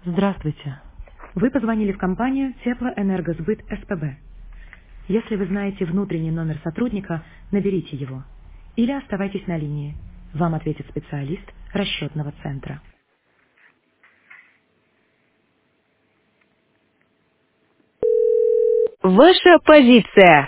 Здравствуйте. Вы позвонили в компанию Теплоэнергосбыт СПБ. Если вы знаете внутренний номер сотрудника, наберите его. Или оставайтесь на линии. Вам ответит специалист расчетного центра. Ваша позиция.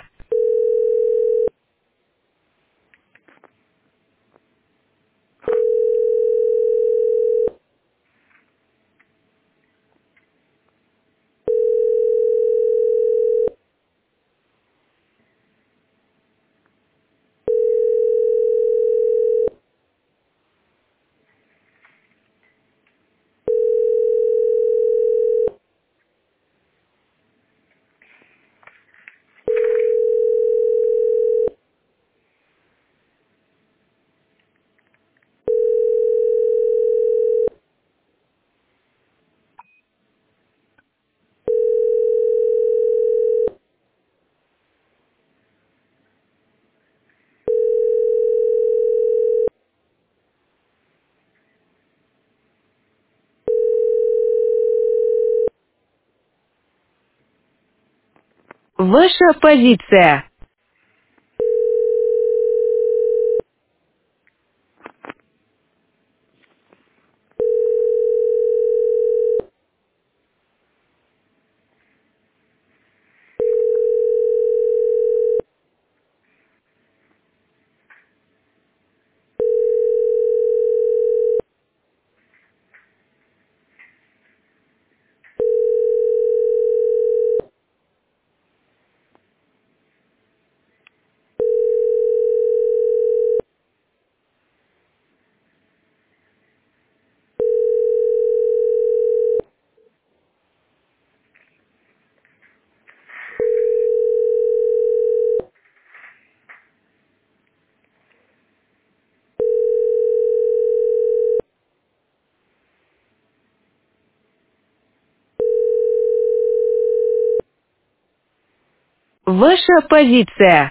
Ваша позиция. Ваша позиция.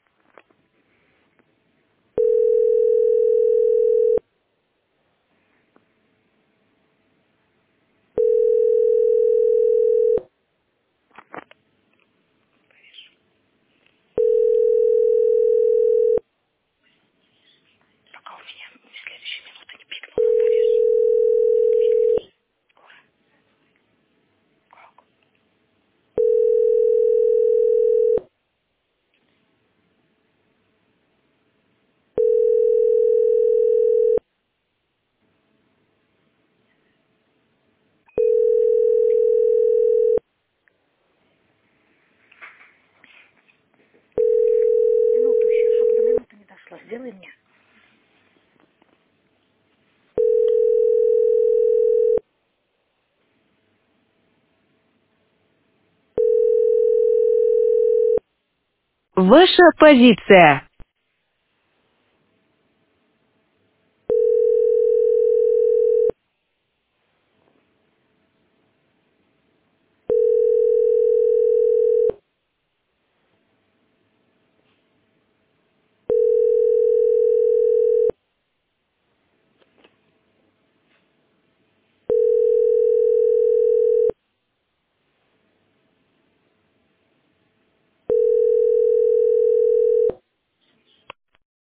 Минуту еще, чтобы до минуты не дошло. Сделай мне. Ваша позиция.